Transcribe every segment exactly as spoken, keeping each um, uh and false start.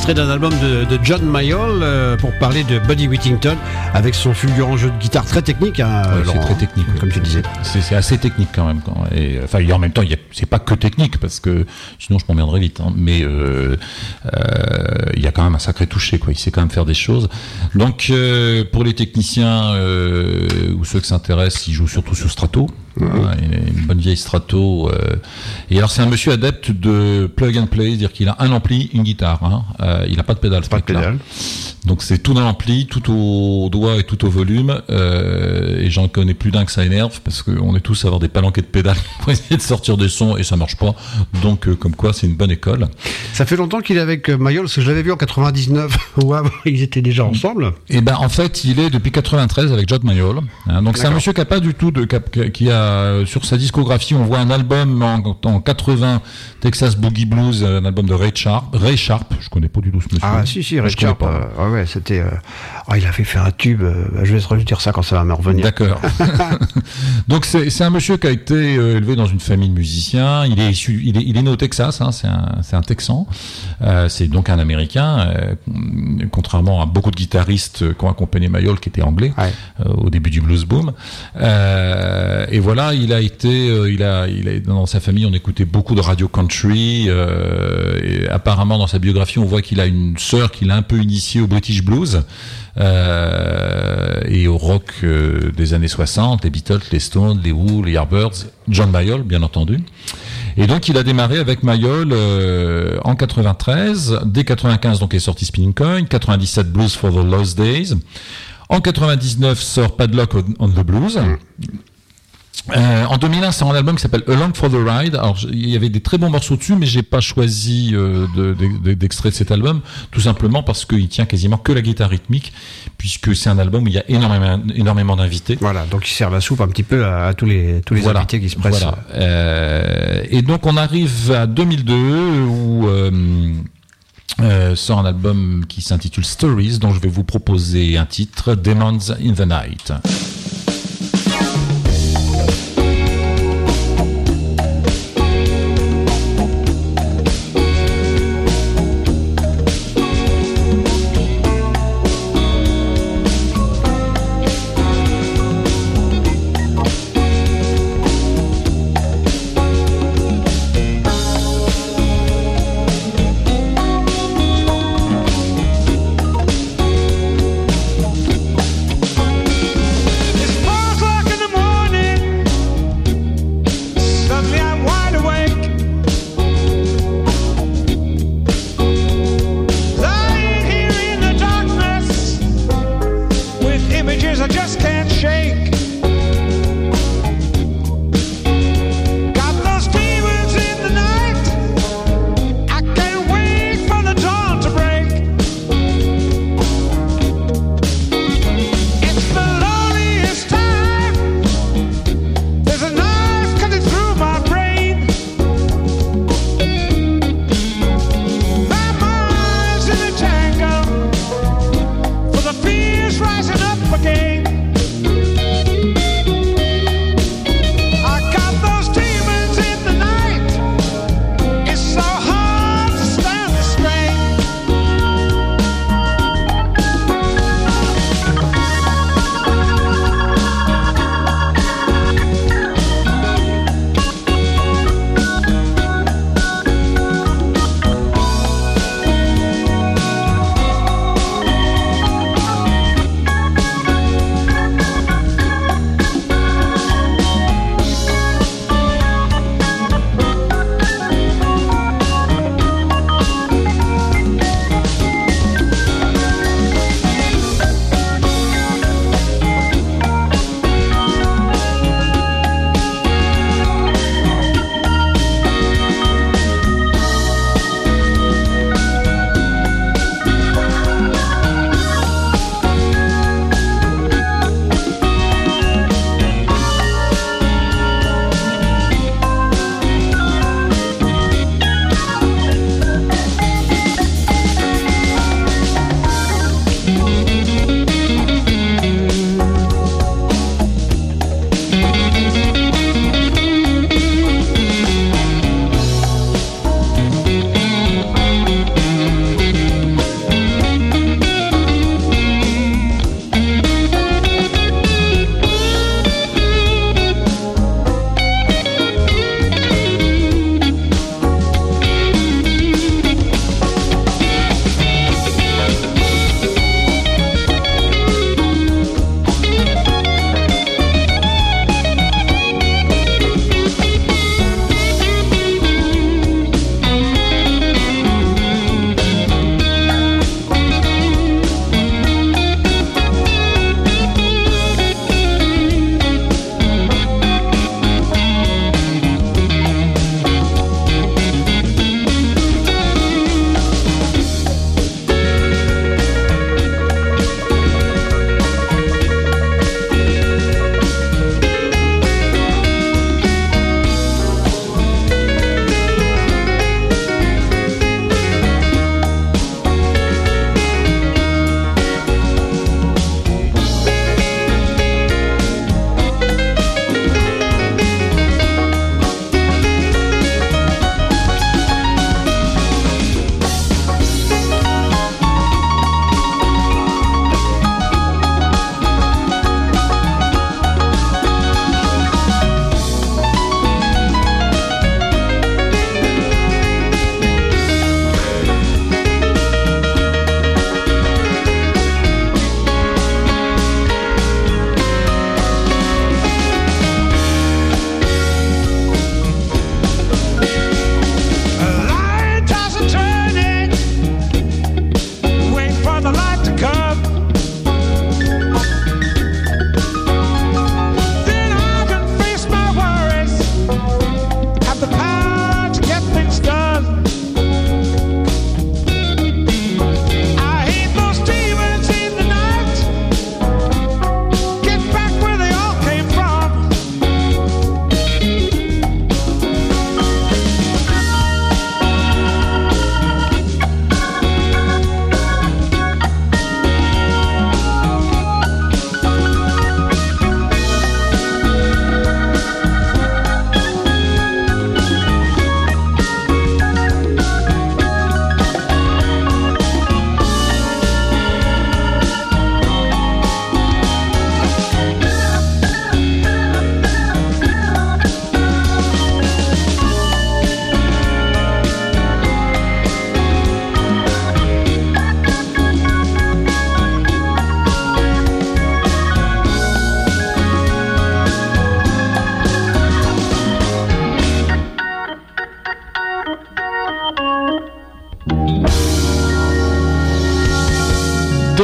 extrait d'un album de, de John Mayall euh, pour parler de Buddy Whittington avec son fulgurant jeu de guitare très technique. Hein, ouais, Laurent, c'est très technique, comme tu disais. C'est, c'est assez technique quand même. Quand, et, enfin, et en même temps, il y a, c'est pas que technique parce que sinon je m'emmerderais vite. Hein, mais euh, euh, il y a quand même un sacré toucher, quoi. Il sait quand même faire des choses. Donc, euh, pour les techniciens euh, ou ceux qui s'intéressent, il joue surtout sur Strato. Mmh. Hein, une, une bonne vieille Strato. Euh, et alors, c'est un monsieur adepte de plug and play, c'est-à-dire qu'il a un ampli, une guitare. Hein, euh, il n'a pas de pédale. Pas de pédale. Donc c'est tout dans l'ampli, tout au doigt et tout au volume. Euh, et j'en connais plus d'un que ça énerve parce qu'on est tous à avoir des palanquets de pédales pour essayer de sortir des sons et ça marche pas. Donc euh, comme quoi c'est une bonne école. Ça fait longtemps qu'il est avec Mayall parce que je l'avais vu en quatre-vingt-dix-neuf où ils étaient déjà ensemble. Et ben en fait il est depuis quatre-vingt-treize avec John Mayall. Hein, donc D'accord. C'est un monsieur qui a pas du tout de qui a sur sa discographie on voit un album en, en quatre-vingts Texas Boogie Blues, un album de Ray Sharp. Ray Sharp, je connais pas du tout ce monsieur. Ah si si Ray Sharp. Euh, ouais, c'était. Euh... Oh, il avait fait un tube. Euh... Je vais te redire ça quand ça va me revenir. D'accord. Donc c'est, c'est un monsieur qui a été euh, élevé dans une famille de musiciens. Il est issu, il est, il est né au Texas. Hein, c'est un, c'est un Texan. Euh, c'est donc un Américain, euh, contrairement à beaucoup de guitaristes qui ont accompagné Mayall, qui était anglais ouais. euh, au début du blues boom. Euh, et voilà, il a été, euh, il a, il a dans sa famille, on écoutait beaucoup de radio country. Euh, et apparemment, dans sa biographie, on voit qu'il a une sœur qui l'a un peu initié au British blues euh, et au rock euh, des années soixante, les Beatles, les Stones, les Who, les Yardbirds, John Mayall bien entendu. Et donc il a démarré avec Mayall euh, en quatre-vingt-treize, dès quatre-vingt-quinze donc est sorti Spinning Coin, quatre-vingt-dix-sept Blues for the Lost Days, en quatre-vingt-dix-neuf sort Padlock on the Blues. Euh, en deux mille un, c'est un album qui s'appelle Along for the Ride. Alors, il y avait des très bons morceaux dessus, mais j'ai pas choisi euh, de, de, d'extrait de cet album, tout simplement parce qu'il tient quasiment que la guitare rythmique, puisque c'est un album où il y a énormément, énormément d'invités. Voilà, donc il sert la soupe un petit peu à, à tous les tous les voilà. invités qui se pressent. Voilà. Euh, et donc on arrive à deux mille deux où euh, euh, sort un album qui s'intitule Stories, dont je vais vous proposer un titre, Demons in the Night. Rising up again.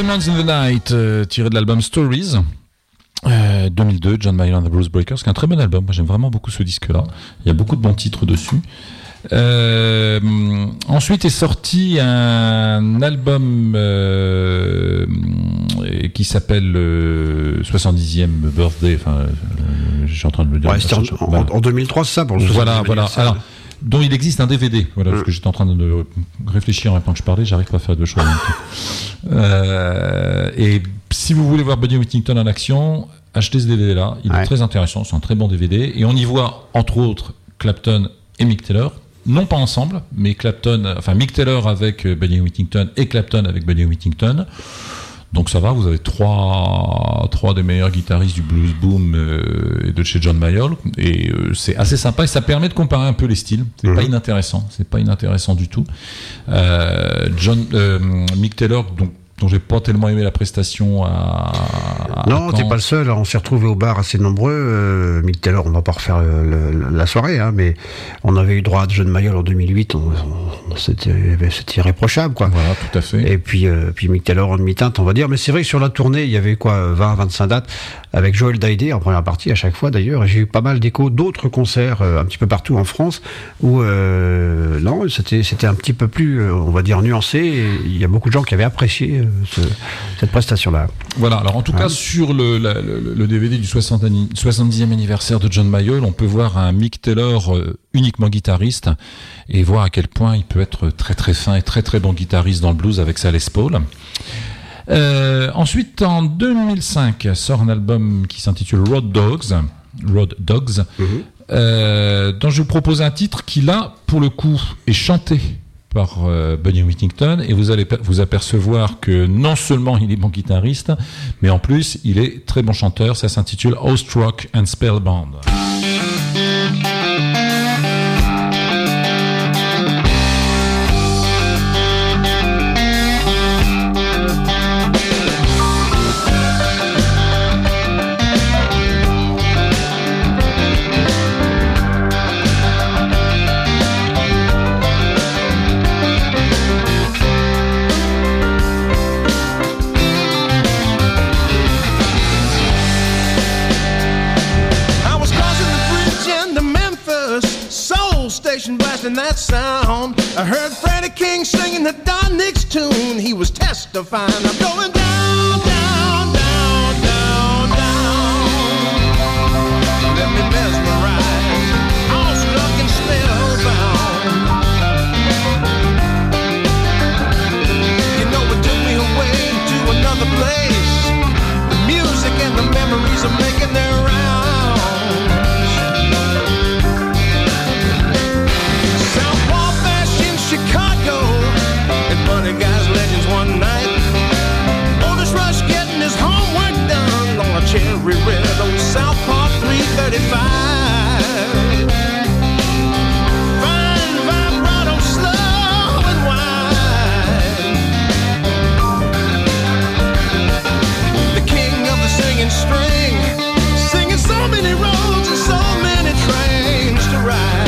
Diamonds in the Night, euh, tiré de l'album Stories. Euh, deux mille deux, John Mayall and the Blues Breakers, qui est un très bon album. Moi, j'aime vraiment beaucoup ce disque-là. Il y a beaucoup de bons titres dessus. Euh, ensuite est sorti un album euh, qui s'appelle euh, soixante-dixième Birthday. Enfin, euh, je suis en train de le dire. Ouais, en, en, en deux mille trois, c'est ça pour le Voilà, voilà. Alors, dont il existe un D V D. Voilà, mmh. parce que j'étais en train de réfléchir en même temps que je parlais, j'arrive pas à faire deux choses en même temps. Euh, et si vous voulez voir Buddy Whittington en action, achetez ce D V D-là. Il ouais. est très intéressant, c'est un très bon D V D. Et on y voit, entre autres, Clapton et Mick Taylor. Non pas ensemble, mais Clapton, enfin Mick Taylor avec Buddy Whittington et Clapton avec Buddy Whittington. Donc ça va, vous avez trois, trois des meilleurs guitaristes du blues boom euh, et de chez John Mayall, et euh, c'est assez sympa et ça permet de comparer un peu les styles. C'est mmh. pas inintéressant, c'est pas inintéressant du tout. Euh, John, euh, Mick Taylor, donc dont j'ai pas tellement aimé la prestation à, à non, t'es pas le seul, on s'est retrouvés au bar assez nombreux. euh, Mick Taylor, on va pas refaire le, le, la soirée, hein, mais on avait eu droit à John Mayall en deux mille huit, on, on, c'était, c'était irréprochable, quoi. Voilà, tout à fait. Et puis, euh, puis Mick Taylor en demi-teinte, on va dire, mais c'est vrai que sur la tournée, il y avait quoi, vingt, vingt-cinq dates, avec Joel Daiday en première partie à chaque fois d'ailleurs, et j'ai eu pas mal d'échos d'autres concerts, euh, un petit peu partout en France, où, euh, non, c'était, c'était un petit peu plus, euh, on va dire, nuancé, et il y a beaucoup de gens qui avaient apprécié Ce, cette prestation-là. Voilà, alors en tout ouais. cas, sur le, la, le, le D V D du soixante-dixième anniversaire de John Mayall, on peut voir un Mick Taylor euh, uniquement guitariste et voir à quel point il peut être très très fin et très très bon guitariste dans le blues avec sa Les Paul. Euh, ensuite, en deux mille cinq, sort un album qui s'intitule Road Dogs, Road Dogs, mm-hmm. euh, dont je vous propose un titre qui, là, pour le coup, est chanté par euh, Buddy Whittington, et vous allez vous apercevoir que non seulement il est bon guitariste, mais en plus il est très bon chanteur. Ça s'intitule Awestruck and Spellbound. Blasting that sound, I heard Freddie King singing the Don Nix tune. He was testifying, I'm going down, down, down, down, down. Let me mesmerize, all stuck and spellbound. You know it took me away to another place. The music and the memories are making their rounds. Chicago, and Buddy Guy's legends one night. Otis Rush getting his homework done on a cherry red old South Park three thirty-five. Fine vibrato, slow and wide. The king of the singing string, singing so many roads and so many trains to ride.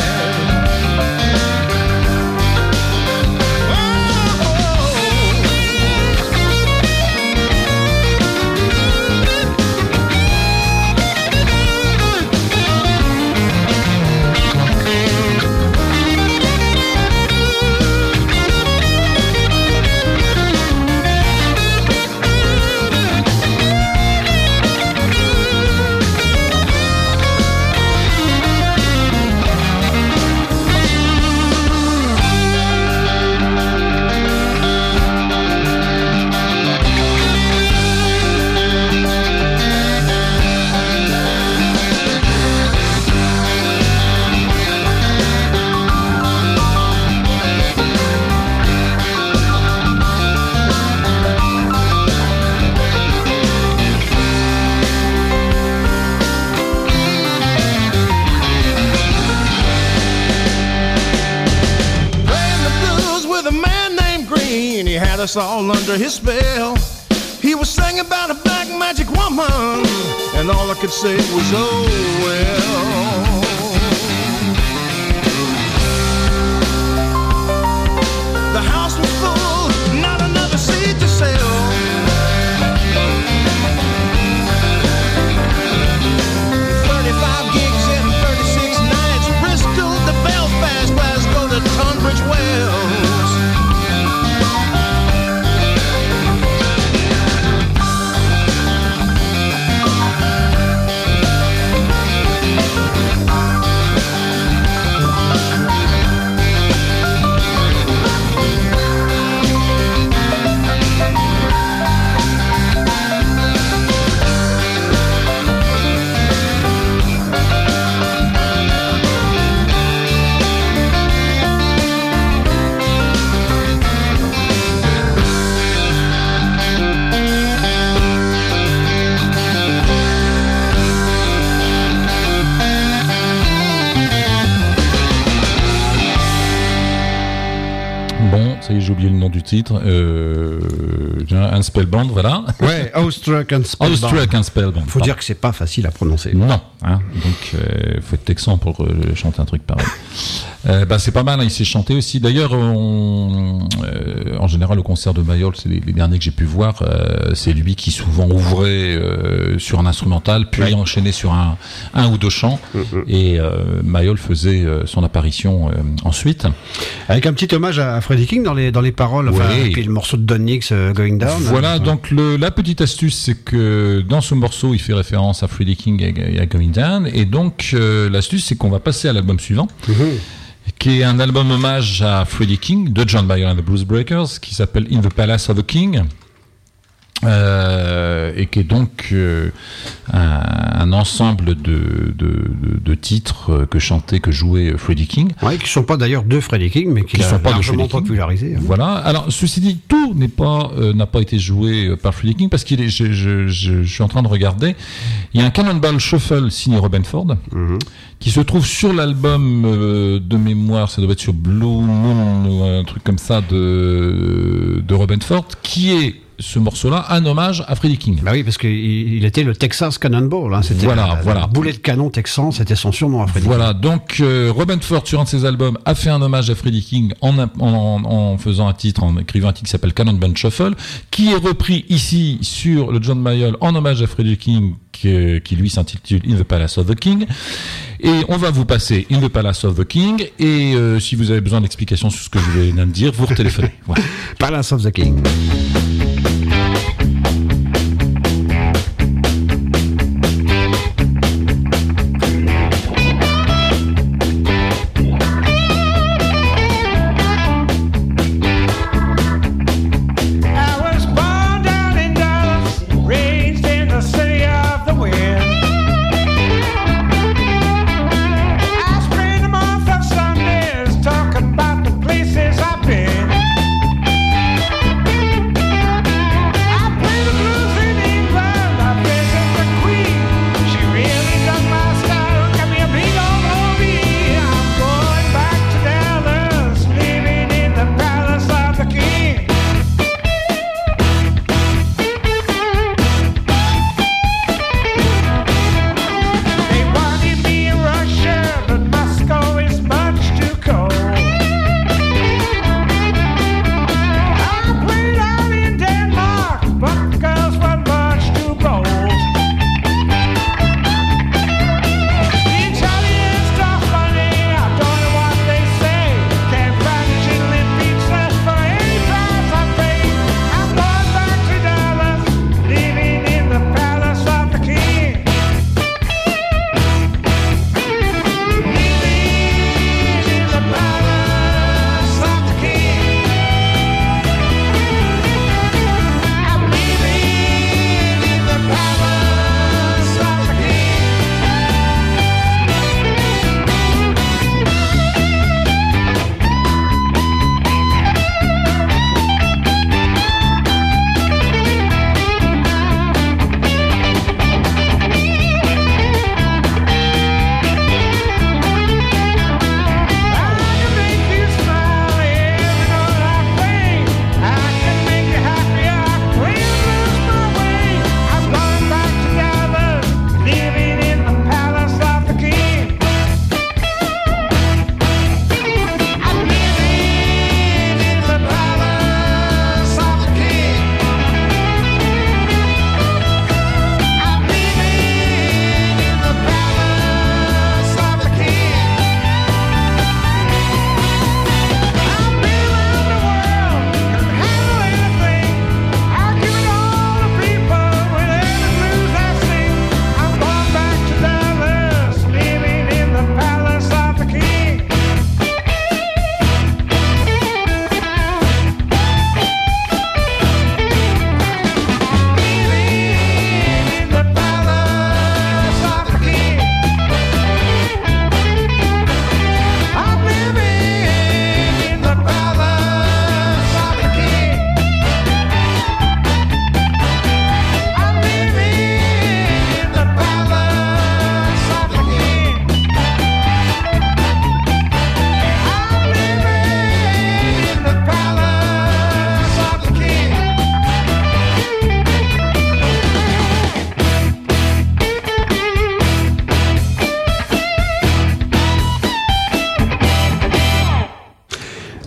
Us all under his spell. He was singing about a black magic woman, and all I could say was, oh well. The house was full, not another seat to sell. oublié le nom du titre. Euh, Unspellbound, voilà. Ouais, Awestruck and Spellbound. Awestruck and Spellbound. Faut dire que c'est pas facile à prononcer. Non, hein, donc euh, faut être texan pour euh, chanter un truc pareil. Euh, bah, c'est pas mal, hein, il s'est chanté aussi. D'ailleurs, on, euh, en général, au concert de Mayol, c'est les, les derniers que j'ai pu voir, euh, c'est lui qui souvent ouvrait euh, sur un instrumental, puis ouais. enchaînait sur un, un ou deux chants, mm-hmm. et euh, Mayol faisait euh, son apparition euh, ensuite. Avec un petit hommage à Freddie King dans les, dans les paroles, enfin, ouais. et puis le morceau de Don Nix, euh, Going Down. Voilà, hein, donc le, la petite astuce, c'est que dans ce morceau, il fait référence à Freddie King et à Going Down, et donc euh, l'astuce, c'est qu'on va passer à l'album suivant. Mm-hmm. Qui est un album hommage à Freddie King de John Mayall and the Blues Breakers, qui s'appelle In the Palace of the King, euh, et qui est donc euh, un, un ensemble de, de, de, de titres que chantait, que jouait Freddie King. Ouais, qui ne sont pas d'ailleurs de Freddie King, mais qui, qui sont pas largement popularisés. Hein. Voilà. Alors, ceci dit, tout n'est pas euh, n'a pas été joué par Freddie King, parce qu'il est, je, je, je, je suis en train de regarder. Il y a un Cannonball Shuffle signé Robin Ford. Mm-hmm. Qui se trouve sur l'album euh, de mémoire, ça doit être sur Blue Moon ou un truc comme ça de, de Robin Ford, qui est ce morceau-là un hommage à Freddie King. Bah oui, parce qu'il il était le Texas Cannonball. Hein, c'était voilà, la, voilà. Le boulet de canon texan, c'était son surnom à Freddie voilà, King. Voilà, donc euh, Robin Ford, sur un de ses albums, a fait un hommage à Freddie King en, en, en faisant un titre, en écrivant un titre qui s'appelle Cannonball Shuffle, qui est repris ici sur le John Mayall en hommage à Freddie King, qui, qui lui s'intitule In the Palace of the King. Et on va vous passer In the Palace of the King, et euh, si vous avez besoin d'explications sur ce que je viens de dire, vous retéléphonez. Voilà. Palace of the King. Talking about the places I've been.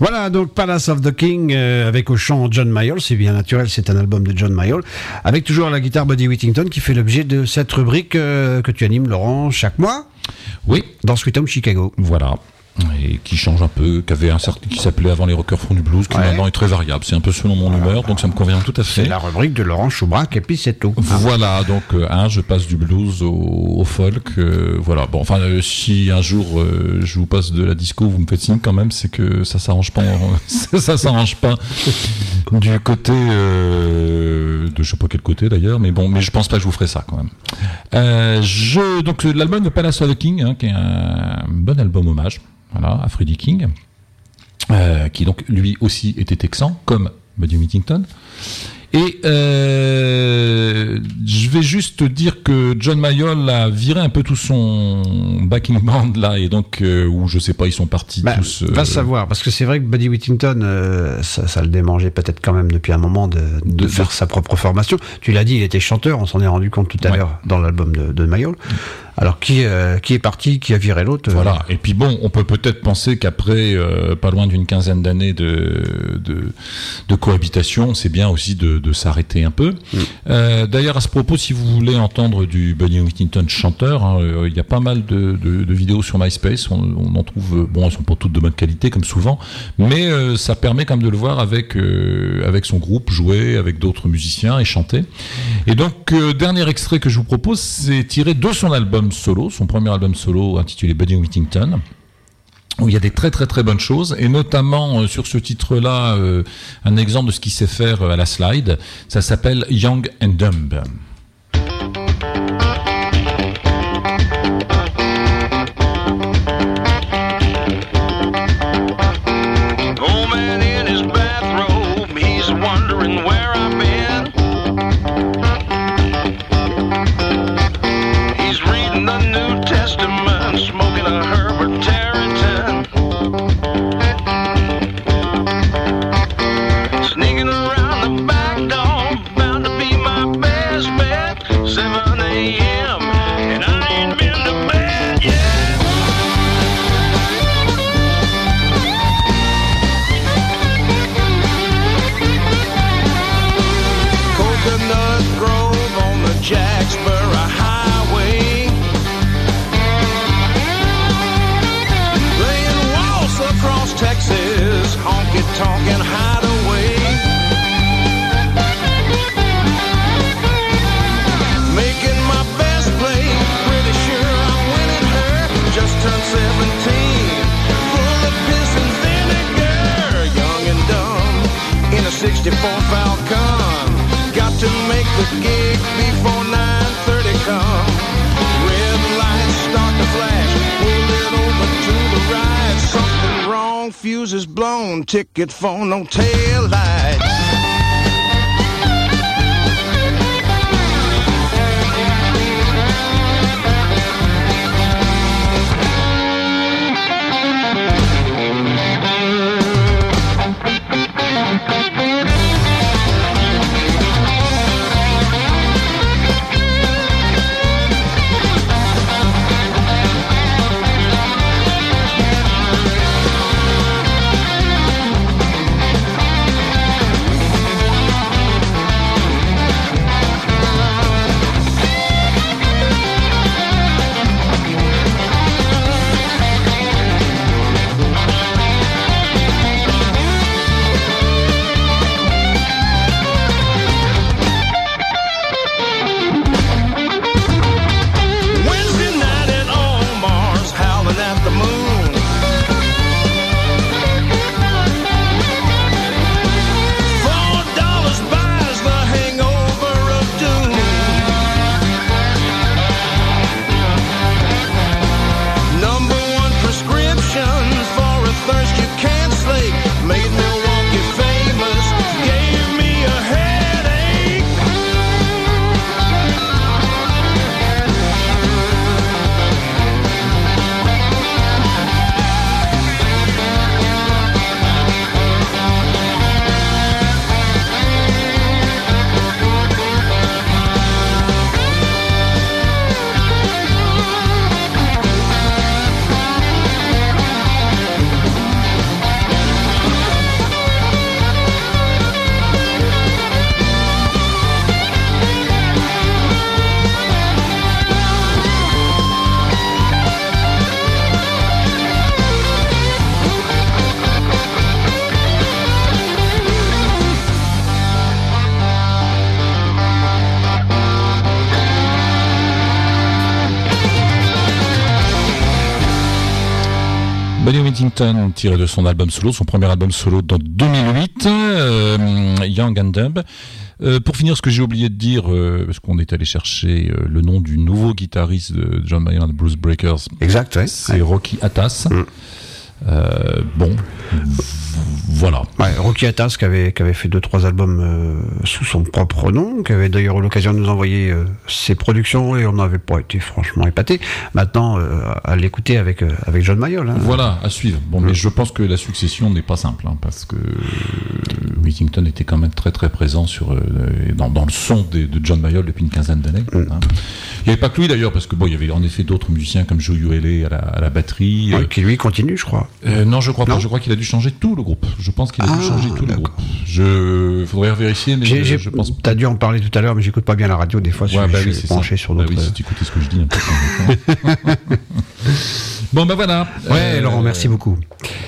Voilà, donc Palace of the King euh, avec au chant John Mayall, c'est bien naturel, c'est un album de John Mayall, avec toujours à la guitare Buddy Whittington qui fait l'objet de cette rubrique euh, que tu animes, Laurent, chaque mois. Oui. Dans Sweet Home Chicago. Voilà. Et qui change un peu, qui avait un certain, qui s'appelait avant les rockers font du blues, qui ouais. maintenant est très variable. C'est un peu selon mon humeur, donc ça me convient tout à fait. C'est la rubrique de Laurent Choubrac et puis c'est tout. Voilà, donc euh, hein, je passe du blues au, au folk. Euh, voilà. Bon, enfin, euh, si un jour euh, je vous passe de la disco, vous me faites signe quand même, c'est que ça s'arrange pas. ça, ça s'arrange pas du côté euh, de je sais pas quel côté d'ailleurs, mais bon, mais je pense pas que je vous ferai ça quand même. Euh, je donc l'album de Palace of the King, hein, qui est un bon album hommage. Voilà, à Freddie King, euh, qui donc lui aussi était texan, comme Buddy Whittington. Et euh, je vais juste dire que John Mayall a viré un peu tout son backing band là, et donc euh, où je sais pas, ils sont partis bah, tous. Euh... Va savoir, parce que c'est vrai que Buddy Whittington, euh, ça, ça le démangeait peut-être quand même depuis un moment de, de, de faire de... sa propre formation. Tu l'as dit, il était chanteur, on s'en est rendu compte tout à ouais. l'heure dans l'album de, de Mayall. Alors qui euh, qui est parti, qui a viré l'autre. Voilà. Euh... Et puis bon, on peut peut-être penser qu'après euh, pas loin d'une quinzaine d'années de, de de cohabitation, c'est bien aussi de, de s'arrêter un peu. Mm. Euh, d'ailleurs, à ce propos, si vous voulez entendre du Buddy Whittington chanteur, hein, euh, il y a pas mal de, de, de vidéos sur MySpace. On, on en trouve. Bon, elles sont pas toutes de bonne qualité comme souvent, mais euh, ça permet quand même de le voir avec euh, avec son groupe jouer, avec d'autres musiciens et chanter. Et donc, euh, dernier extrait que je vous propose, c'est tiré de son album solo, son premier album solo intitulé Buddy Whittington, où il y a des très très très bonnes choses, et notamment euh, sur ce titre-là, euh, un exemple de ce qu'il sait faire euh, à la slide, ça s'appelle Young and Dumb. Talking hideaway, making my best play, pretty sure I'm winning her, just turned seventeen, full of piss and vinegar, young and dumb, in a sixty-four Falcon, got to make the gig before nine thirty come, red lights start to flash, pull it over to the right, something wrong, fuse is blown, ticket for no tail lights. Buddy Whittington, tiré de son album solo, son premier album solo dans deux mille huit, euh, Young and Dumb. Euh, pour finir, ce que j'ai oublié de dire, euh, parce qu'on est allé chercher euh, le nom du nouveau guitariste de John Mayall and the Blues Breakers. Exact, ouais. C'est ouais. Rocky Atas. Mm. Euh, bon, voilà. Ouais, Rocky Atas qui avait, qui avait fait deux trois albums euh, sous son propre nom, qui avait d'ailleurs eu l'occasion de nous envoyer euh, ses productions et on n'avait pas été franchement épaté. Maintenant, euh, à l'écouter avec euh, avec John Mayall. Hein. Voilà, à suivre. Bon, mmh. mais je pense que la succession n'est pas simple, hein, parce que Whittington était quand même très très présent sur euh, dans, dans le son de, de John Mayall depuis une quinzaine d'années. Mmh. Hein. Il n'y avait pas que lui d'ailleurs, parce que bon, il y avait en effet d'autres musiciens comme Joe Uele à la, à la batterie. Ouais, euh, qui lui continue, je crois. Euh, non, je crois non. pas. Je crois qu'il a dû changer tout le groupe. Je pense qu'il a ah, dû changer tout d'accord. le groupe. Je faudrait vérifier, mais j'ai, je, j'ai, je pense. T'as dû en parler tout à l'heure, mais j'écoute pas bien la radio des fois. Ouais, je bah suis oui, penché sur d'autres. Bah oui, si tu écoutais ce que je dis. Un peu. Bon, ben bah voilà. Ouais, euh, Laurent, merci beaucoup.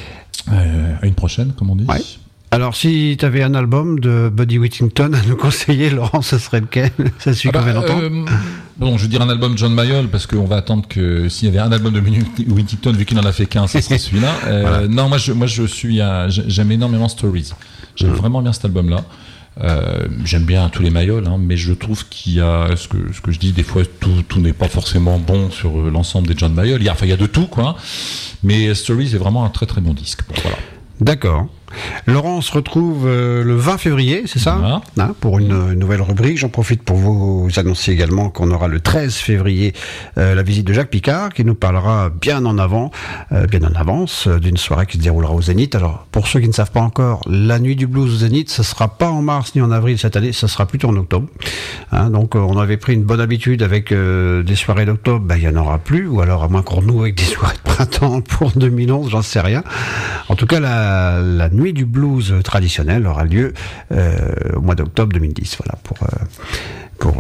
Euh, à une prochaine, comme on dit. Ouais. Alors, si tu avais un album de Buddy Whittington à nous conseiller, Laurent, ce serait lequel? C'est celui ah qu'on bah, vient d'entendre. euh, Bon, je veux dire un album John Mayall, parce qu'on va attendre que s'il y avait un album de Whittington, vu qu'il n'en a fait qu'un, ça serait celui-là. Euh, voilà. Non, moi je, moi, je suis à, j'aime énormément Stories. J'aime mmh. vraiment bien cet album-là. Euh, j'aime bien tous les Mayall, hein, mais je trouve qu'il y a ce que, ce que je dis, des fois tout, tout n'est pas forcément bon sur l'ensemble des John Mayall. Il y a, enfin, il y a de tout, quoi. Mais Stories est vraiment un très très bon disque. Bon, voilà. D'accord. Laurent, on se retrouve euh, le vingt février, c'est ça voilà. hein, pour une, une nouvelle rubrique. J'en profite pour vous annoncer également qu'on aura le treize février euh, la visite de Jacques Picard, qui nous parlera bien en avant, euh, bien en avance, euh, d'une soirée qui se déroulera au Zénith. Alors, pour ceux qui ne savent pas encore, la nuit du blues au Zénith, ce sera pas en mars ni en avril cette année, ce sera plutôt en octobre. Hein, donc, euh, on avait pris une bonne habitude avec euh, des soirées d'octobre, ben, il y en aura plus, ou alors à moins qu'on renoue avec des soirées de printemps pour deux mille onze, j'en sais rien. En tout cas, la, la nuit du blues traditionnel aura lieu euh, au mois d'octobre deux mille dix. Voilà, pour, euh, pour euh,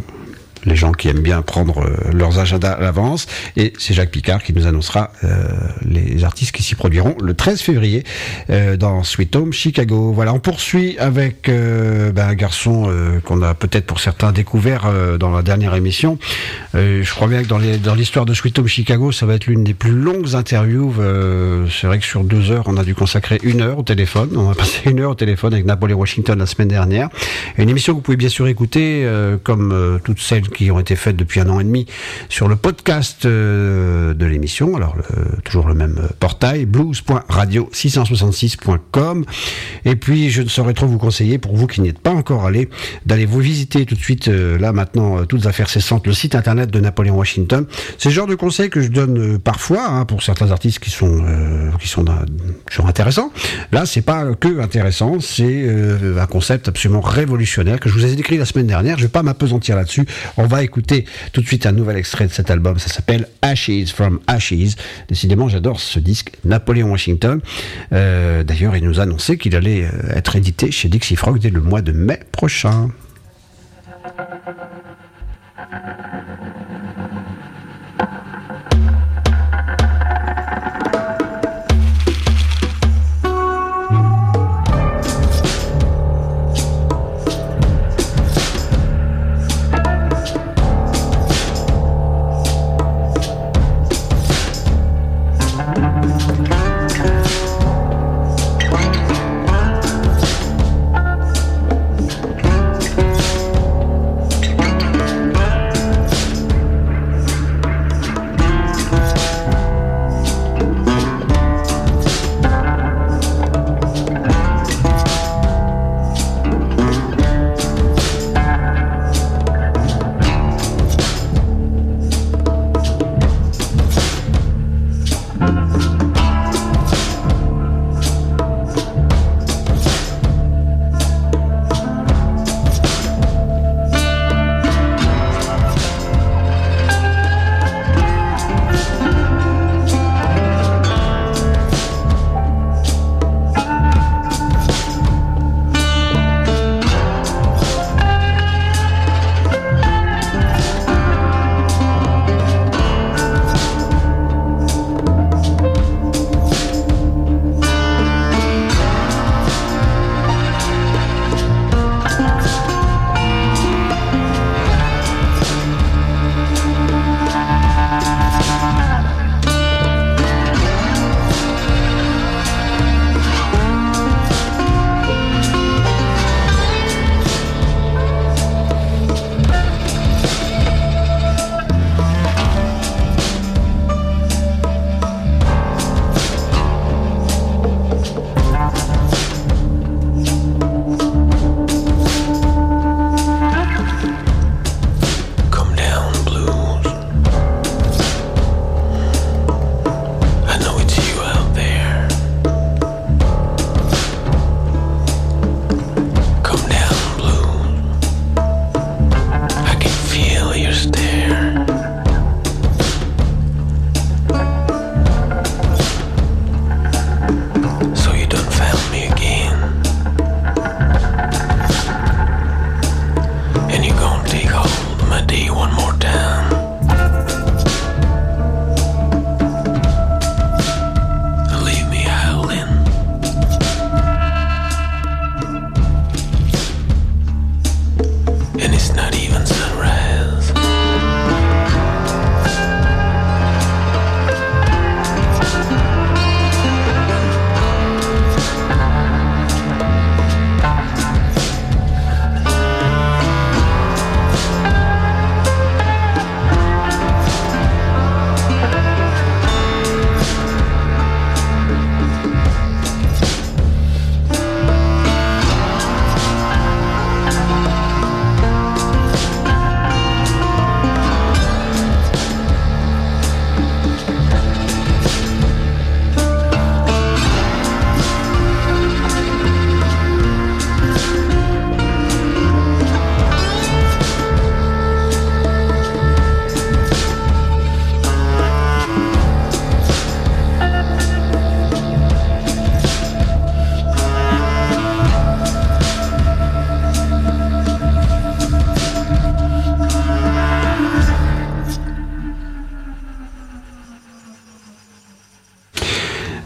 les gens qui aiment bien prendre euh, leurs agendas à l'avance. Et c'est Jacques Picard qui nous annoncera euh, les artistes qui s'y produiront le treize février euh, dans Sweet Home Chicago. Voilà, on poursuit avec euh, ben, un garçon euh, qu'on a peut-être pour certains découvert euh, dans la dernière émission. Euh, je crois bien que dans, les, dans l'histoire de Sweet Home Chicago, ça va être l'une des plus longues interviews. Euh, c'est vrai que sur deux heures, on a dû consacrer une heure au téléphone. On a passé une heure au téléphone avec Napoléon Washington la semaine dernière. Et une émission que vous pouvez bien sûr écouter, euh, comme euh, toutes celles qui ont été faites depuis un an et demi sur le podcast euh, de l'émission. Alors, euh, toujours le même portail, blues point radio six cent soixante-six point com. Et puis, je ne saurais trop vous conseiller, pour vous qui n'y êtes pas encore allé, d'aller vous visiter tout de suite, euh, là maintenant, euh, toutes affaires cessantes, le site internet de Napoléon Washington. C'est le genre de conseils que je donne euh, parfois, hein, pour certains artistes qui sont, euh, qui sont, euh, qui sont intéressants. Là, c'est pas que intéressant, c'est euh, un concept absolument révolutionnaire que je vous ai décrit la semaine dernière. Je vais pas m'apesantir là-dessus. On va écouter tout de suite un nouvel extrait de cet album. Ça s'appelle Ashes from Ashes. Décidément, j'adore ce disque, Napoléon Washington. Euh, d'ailleurs, il nous a annoncé qu'il allait euh, être édité chez Dixie Frog dès le mois de mai prochain.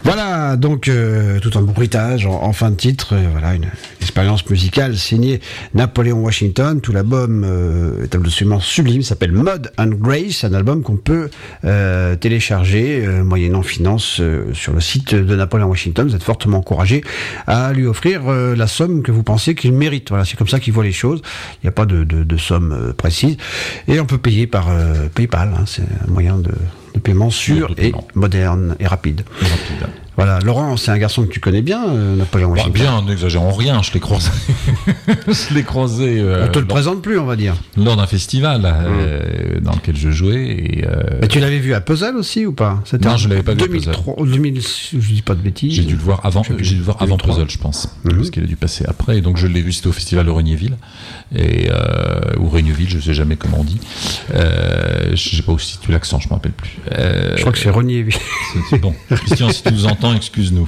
Voilà, donc euh, tout un bruitage en, en fin de titre, euh, voilà, une, une expérience musicale signée Napoléon Washington. Tout l'album euh, est absolument sublime, s'appelle Mud and Grace, un album qu'on peut euh, télécharger euh, moyennant finance euh, sur le site de Napoléon Washington. Vous êtes fortement encouragé à lui offrir euh, la somme que vous pensez qu'il mérite. Voilà, c'est comme ça qu'il voit les choses. Il n'y a pas de, de, de somme euh, précise et on peut payer par euh, PayPal. Hein, c'est un moyen de de paiement sûr de paiement. et moderne et rapide. Et rapide. Voilà, Laurent, c'est un garçon que tu connais bien, euh, Napoléon Washington. Bah bien, n'exagérons rien, je l'ai croisé. je l'ai croisé. Euh, on te le lors, présente plus, on va dire. Lors d'un festival euh, mmh. dans lequel je jouais. Et, euh, Mais tu l'avais vu à Puzzle aussi ou pas? C'était non, je l'avais pas deux mille trois, vu à Puzzle. deux mille, je dis pas de bêtises. J'ai dû le voir avant, j'ai dû le voir avant Puzzle, je pense, mmh. parce qu'il a dû passer après. Et donc je l'ai vu, c'était au festival de Regnéville et euh, ou Regnéville, je sais jamais comment on dit. Euh, je sais pas où se situe l'accent, je me rappelle plus. Euh, je crois que c'est Regnéville. C'est bon. Christian, si tu nous entends, excuse-nous.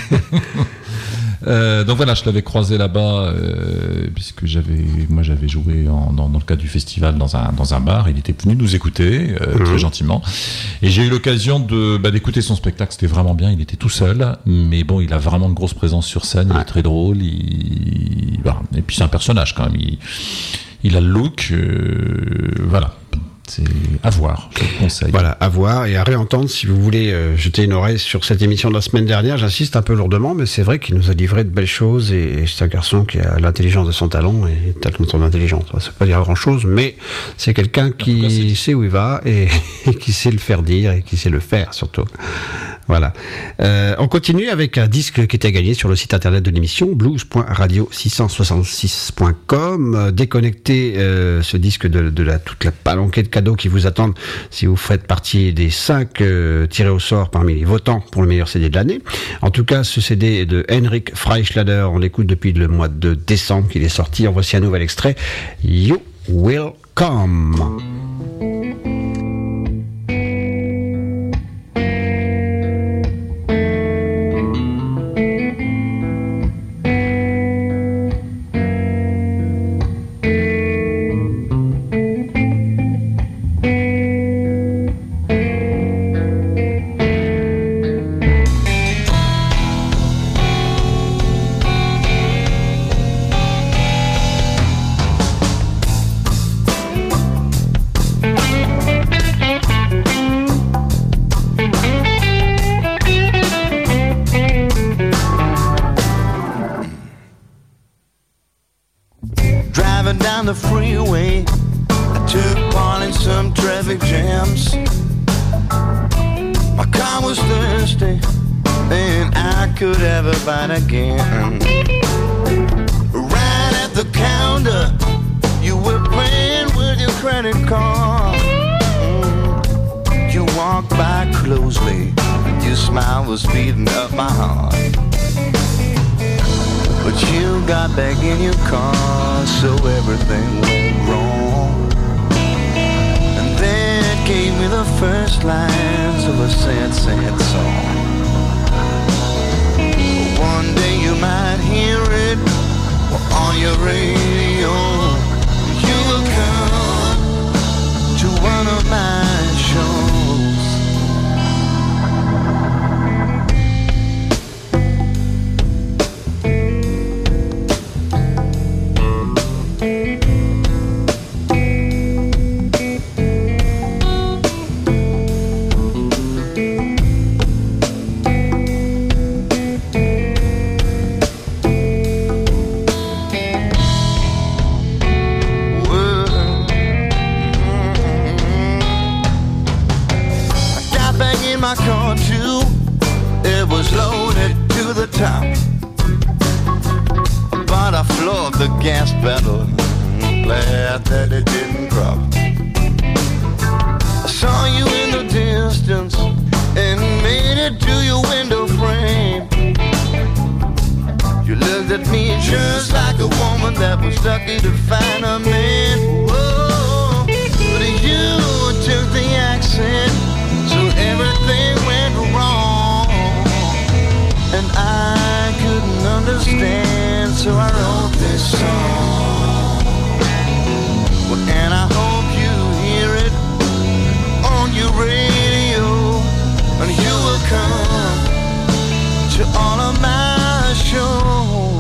euh, donc voilà, je l'avais croisé là-bas euh, puisque j'avais, moi j'avais joué en, dans, dans le cadre du festival dans un dans un bar. Il était venu nous écouter euh, mmh. très gentiment, et j'ai eu l'occasion de bah, d'écouter son spectacle. C'était vraiment bien. Il était tout seul, mais bon, il a vraiment une grosse présence sur scène. Il ouais. est très drôle. Il, voilà. Et puis c'est un personnage quand même. Il, il a le look. Euh, voilà. C'est à voir, je le conseille. Voilà, à voir et à réentendre si vous voulez euh, jeter une oreille sur cette émission de la semaine dernière. J'insiste un peu lourdement, mais c'est vrai qu'il nous a livré de belles choses et, et c'est un garçon qui a l'intelligence de son talent et le talent de son intelligence. Ça ne veut pas dire grand-chose, mais c'est quelqu'un qui cas, sait où il va et, et qui sait le faire dire et qui sait le faire surtout. Voilà. Euh, on continue avec un disque qui était gagné sur le site internet de l'émission, blues point radio six cent soixante-six point com. Déconnectez euh, ce disque de, de la, toute la palanquée de cadeaux qui vous attendent si vous faites partie des cinq euh, tirés au sort parmi les votants pour le meilleur C D de l'année. En tout cas, ce C D est de Henrik Freischlader. On l'écoute depuis le mois de décembre qu'il est sorti. En voici un nouvel extrait. You Will Come. The freeway, I took part in some traffic jams. My car was thirsty and I could have a bite again. Right at the counter, you were paying with your credit card. You walked by closely and your smile was beating up my heart. But you got back in your car, so everything went wrong. And that gave me the first lines of a sad, sad song. One day you might hear it on your radio. You will come to one of my shows. My car too, it was loaded to the top, but I floored the gas pedal, glad that it didn't drop. I saw you in the distance and made it to your window frame. You looked at me just like a woman that was lucky to find a man. Whoa, but you took the accent, so everything went wrong, and I couldn't understand, so I wrote this song. Well, and I hope you hear it on your radio, and you will come to all of my shows.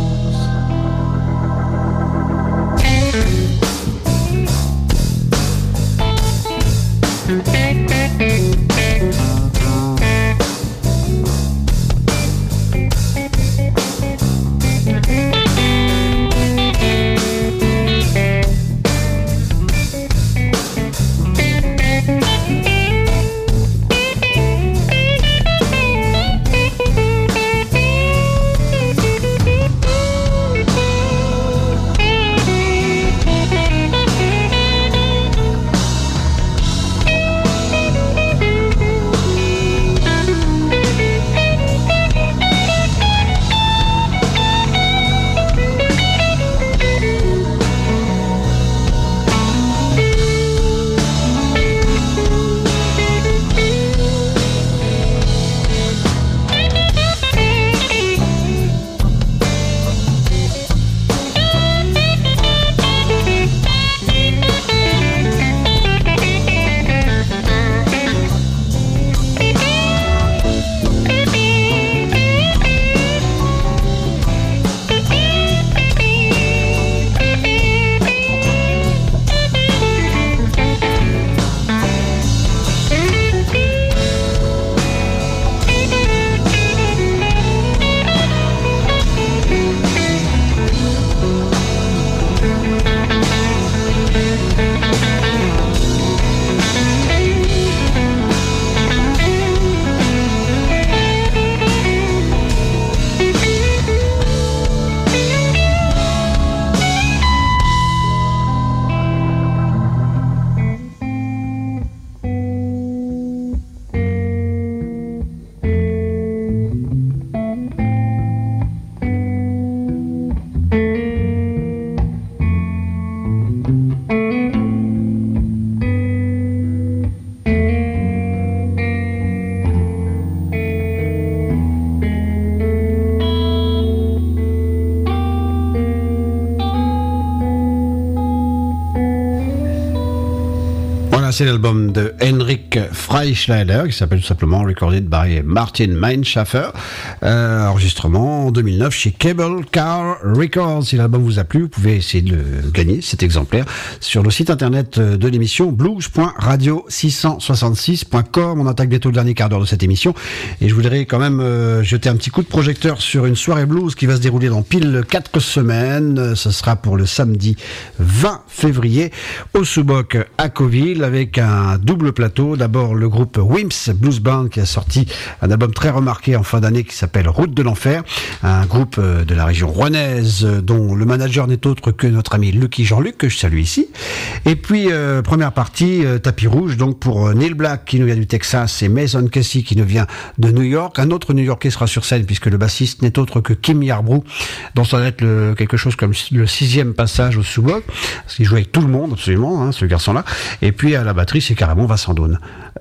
C'est l'album de Henrik Freischneider qui s'appelle tout simplement Recorded by Martin Meinschaffer, euh, enregistrement en deux mille neuf chez Cable Car Records. Si l'album vous a plu, vous pouvez essayer de le gagner, cet exemplaire, sur le site internet de l'émission blues point radio six cent soixante-six point com. On attaque bientôt le dernier quart d'heure de cette émission et je voudrais quand même euh, jeter un petit coup de projecteur sur une soirée blues qui va se dérouler dans pile quatre semaines. Ce sera pour le samedi vingt février au Subok à Coville avec un double plateau. D'abord le groupe Wimps Blues Band qui a sorti un album très remarqué en fin d'année qui s'appelle Route de l'Enfer, un groupe de la région rouennaise dont le manager n'est autre que notre ami Lucky Jean-Luc, que je salue ici. Et puis euh, première partie, euh, tapis rouge donc pour Neil Black qui nous vient du Texas et Mason Casey qui nous vient de New York. Un autre New-Yorkais sera sur scène puisque le bassiste n'est autre que Kim Yarbrough, dont ça va être le, quelque chose comme le sixième passage au Subok, parce qu'il joue avec tout le monde absolument, hein, ce garçon-là. Et puis à la batterie, c'est carrément Vincent Daune.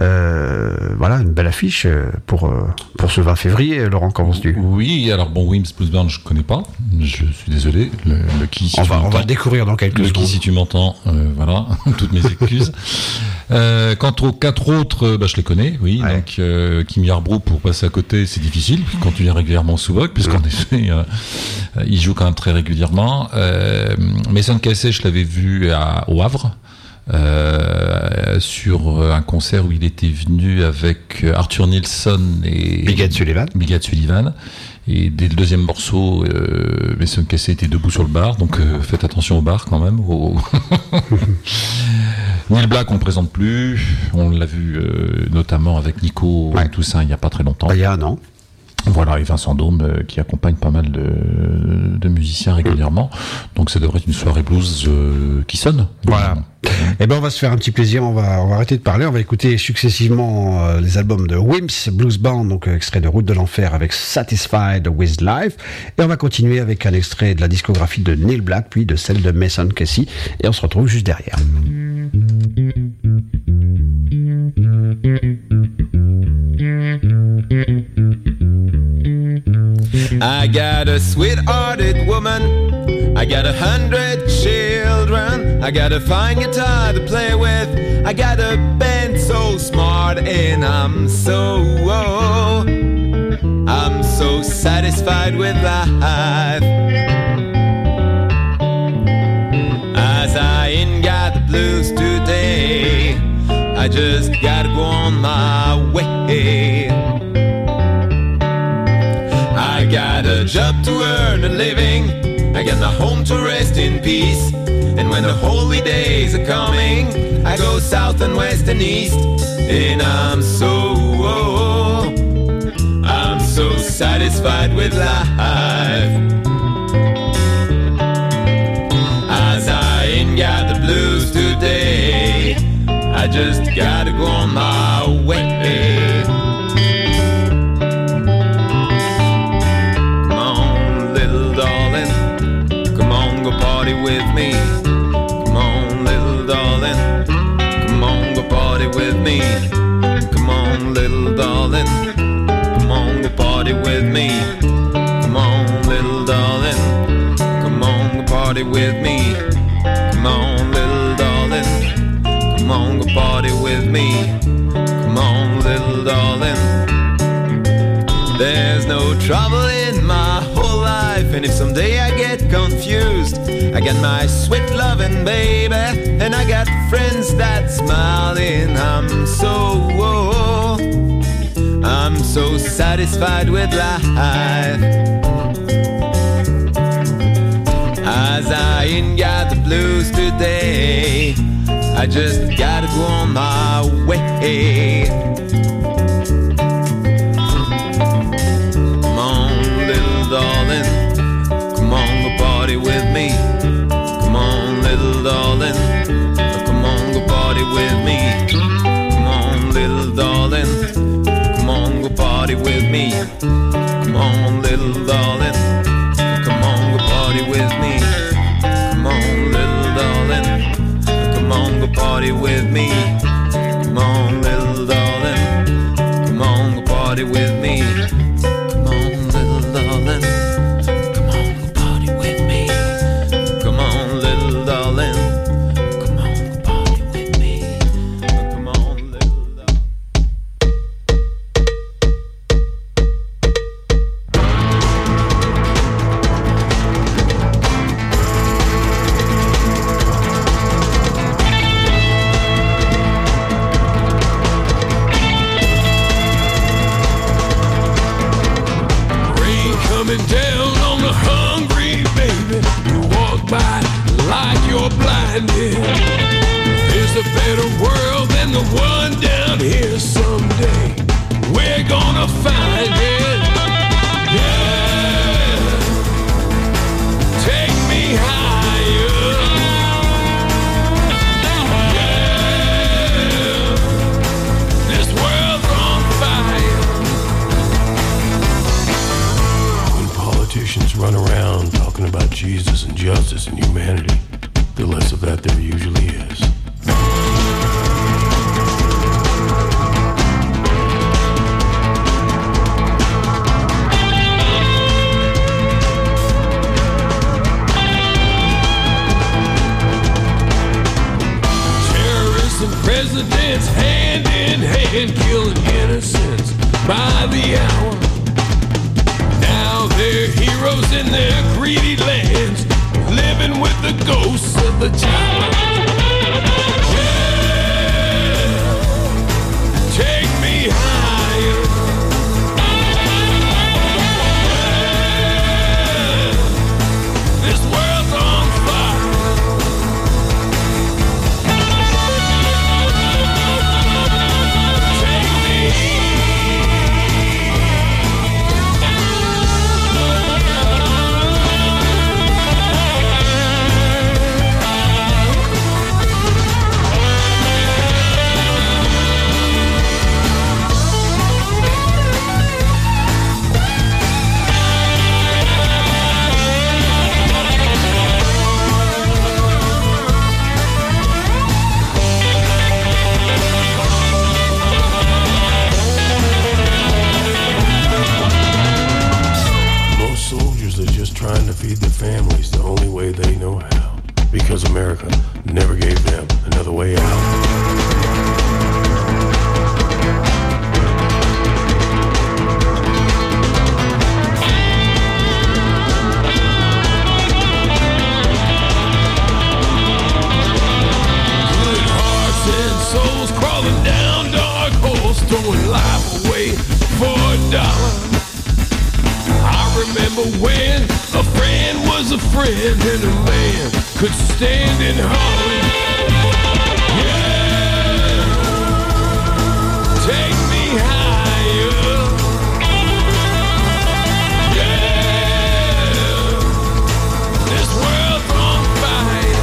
Euh, voilà, une belle affiche pour, pour ce vingt février, Laurent, qu'en penses-tu ? Oui, alors bon, Wimps Blues Band, je connais pas, je suis désolé. Le, le qui, si on, va, on va le découvrir dans quelques le secondes. Qui, si tu m'entends, euh, voilà, toutes mes excuses. euh, quant aux quatre autres, bah, je les connais, oui. Ouais. Donc, euh, Kim Yarbrough, pour passer à côté, c'est difficile, quand tu viens régulièrement au Subok, puisqu'en mmh. effet, euh, il joue quand même très régulièrement. Euh, Mason Casey, je l'avais vu à, au Havre. Euh, sur un concert où il était venu avec Arthur Nilsson et Big Ed Sullivan. Big Ed Sullivan. Et dès le deuxième morceau, euh, Mason Casey était debout sur le bar, donc euh, faites attention au bar quand même. Au... Neil Black, on ne présente plus. On l'a vu euh, notamment avec Nico ouais. Toussaint il n'y a pas très longtemps. Il y a un an. Voilà, et Vincent Daune euh, qui accompagne pas mal de, de musiciens régulièrement. Donc ça devrait être une soirée blues euh, qui sonne. Voilà. Eh ben on va se faire un petit plaisir, on va, on va arrêter de parler, on va écouter successivement euh, les albums de Wimps Blues Band, donc euh, extrait de Route de l'Enfer avec Satisfied with Life, et on va continuer avec un extrait de la discographie de Neil Black, puis de celle de Mason Casey, et on se retrouve juste derrière. I got a sweet-hearted woman, I got a hundred children, I got a fine guitar to play with, I got a band so smart and I'm so, oh, I'm so satisfied with life. As I ain't got the blues today, I just gotta go on my way. I got a job to earn a living, I got my home to rest in peace. And when the holy days are coming, I go south and west and east. And I'm so, oh, I'm so satisfied with life. As I ain't got the blues today, I just gotta go on my way. Come on, little darling, come on, go party with me. Come on, little darling, come on, go party with me. Come on, little darling, come on, go party with me. Come on, little darling, come on, go party with me. Come on, little darling, come on, go party with me. Come on, little darling. There's no trouble in my whole life, and if someday I get confused, I got my sweet loving baby, and I got friends that smiling. I'm so, oh, I'm so satisfied with life. As I ain't got the blues today, I just gotta go on my way. Come on, little darling, come on, go party with me. Come on, little darling, come on, go party with me. Come on, little darling, come on, go party with me. Come on, little darling, come on, go party with me. Come on, little darling, come on, go party with me. Come on, little darling, come on, go party with me. Come on, little darling, come on, go party with me. Come on, little darling, come on, go party with me. Come on, little darling. Rain coming down on the hungry baby. You walk by like you're blinded. There's a better world than the one down here someday. We're gonna find it. Yeah. Take me higher. Yeah. This world's on fire. When politicians run around talking about Jesus and justice and humanity, the less of that there usually is. Terrorists and presidents hand in hand killing innocents by the hour. Now they're heroes in their greedy lands, living with the ghosts of the giants. Yeah, take me higher. Yeah, this world's on fire. Take me. throwing life away for a dollar. I remember when a friend was a friend and a man could stand and holler. Yeah, take me higher. Yeah, this world's on fire.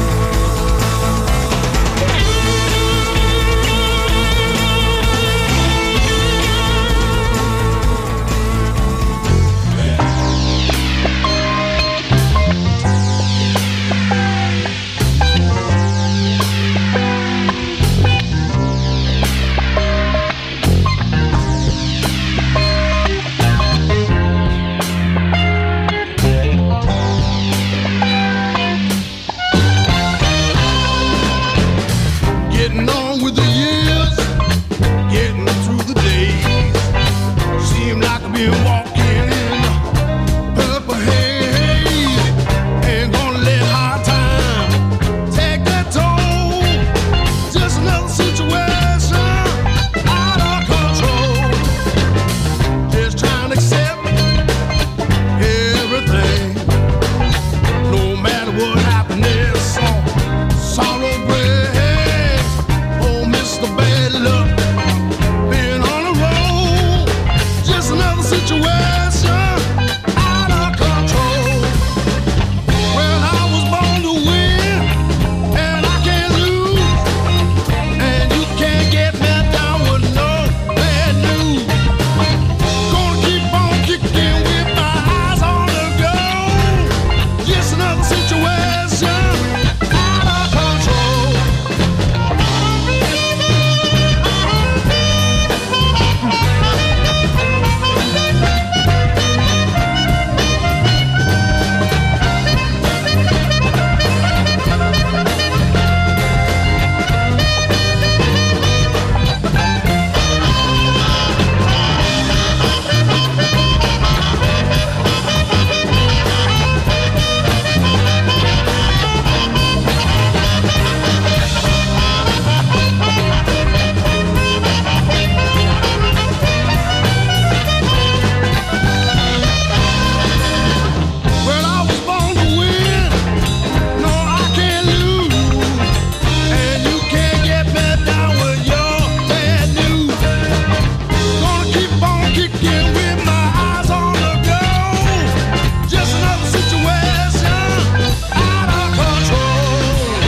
Getting on with the years, getting through the days. Seem like I've been walking in a purple haze. Ain't gonna let hard time take that toll. Just another situation out of control. Just trying to accept everything. No matter what happiness or sorrow brings. Oh, Mister Bad Luck, been on a roll. Just another situation out of control. Well, I was born to win, and I can't lose. And you can't get me down with no bad news. Gonna keep on kicking with my eyes on the goal. Just another situation out of control. Well, I was born to win. No, I can't lose. And you can't get me down with your bad news. Gonna keep on kicking with my eyes on the goal. Just another situation out of control.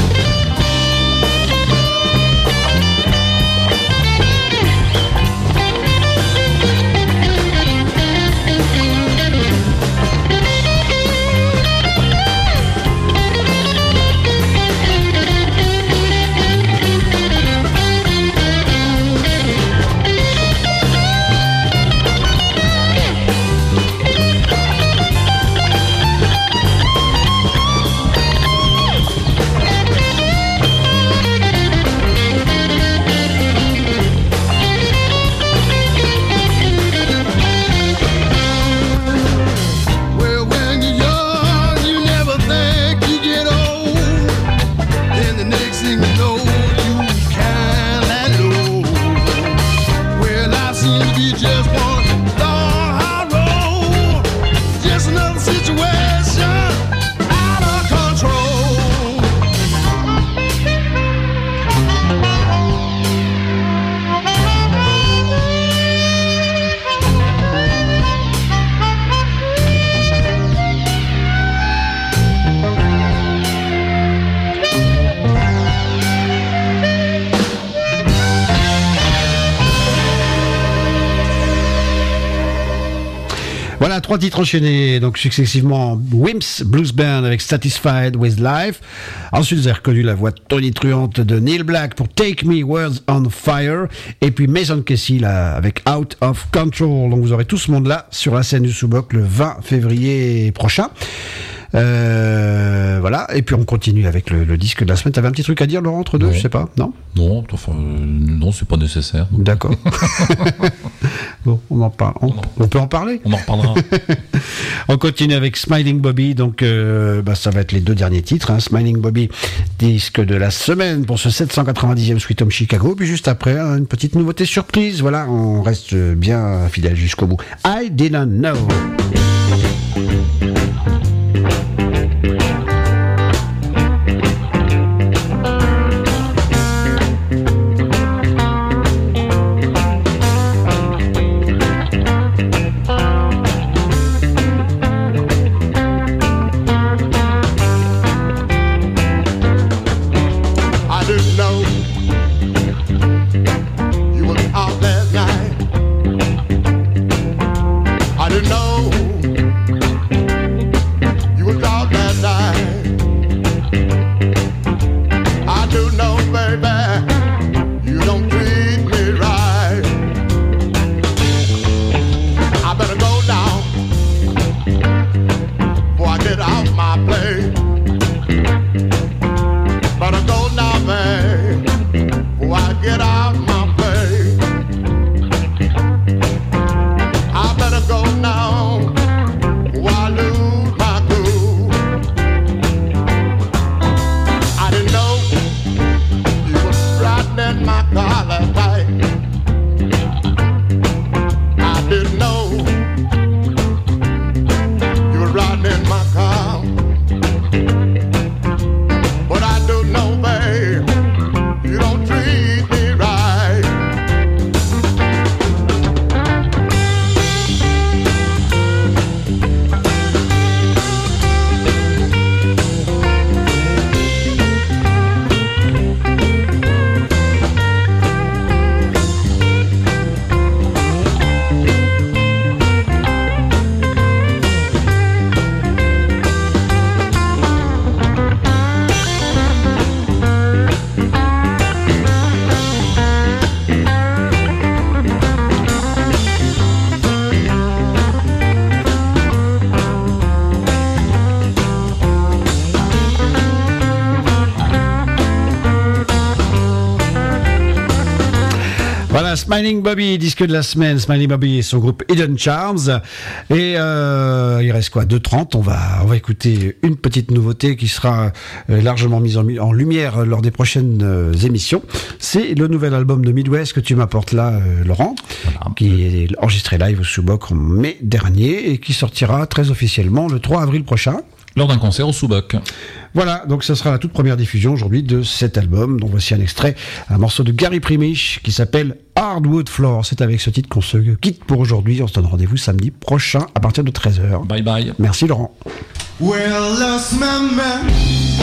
Well, when you're young, you never think you get old. Then the next thing you know, you can't let go. Well, life seems to be just one long hard road. Just another situation out of control. Voilà, trois titres enchaînés, donc successivement Wimps Blues Band avec Satisfied with Life. Ensuite, vous avez reconnu la voix tonitruante de Neil Black pour Take Me Words on Fire. Et puis Mason Casey là, avec Out of Control. Donc vous aurez tout ce monde-là sur la scène du Sous-Boc le vingt février prochain. Euh, voilà. Et puis on continue avec le, le disque de la semaine. T'avais un petit truc à dire, Laurent, entre deux, Non. je sais pas, non? Non, enfin, euh, non, c'est pas nécessaire. D'accord. Bon, on en parle. On, on peut en parler. On en reparlera. On continue avec Smiling Bobby, donc euh, bah, ça va être les deux derniers titres. Hein. Smiling Bobby, disque de la semaine pour ce sept cent quatre-vingt-dixième Sweet Home Chicago. Puis juste après, hein, une petite nouveauté surprise. Voilà, on reste bien fidèle jusqu'au bout. I Didn't Know. Smiling Bobby, disque de la semaine. Smiling Bobby et son groupe Hidden Charms. Et euh, il reste quoi, deux trente. On va, on va écouter une petite nouveauté qui sera euh, largement mise en, en lumière lors des prochaines euh, émissions. C'est le nouvel album de Midwest que tu m'apportes là, euh, Laurent, voilà, qui est enregistré live au Sous-Boc en mai dernier et qui sortira très officiellement le trois avril prochain. Lors d'un concert au Sous-Boc. Voilà, donc ce sera la toute première diffusion aujourd'hui de cet album. Donc voici un extrait, un morceau de Gary Primish qui s'appelle Hardwood Floor. C'est avec ce titre qu'on se quitte pour aujourd'hui. On se donne rendez-vous samedi prochain à partir de treize heures. Bye bye. Merci Laurent. Well, lost my man.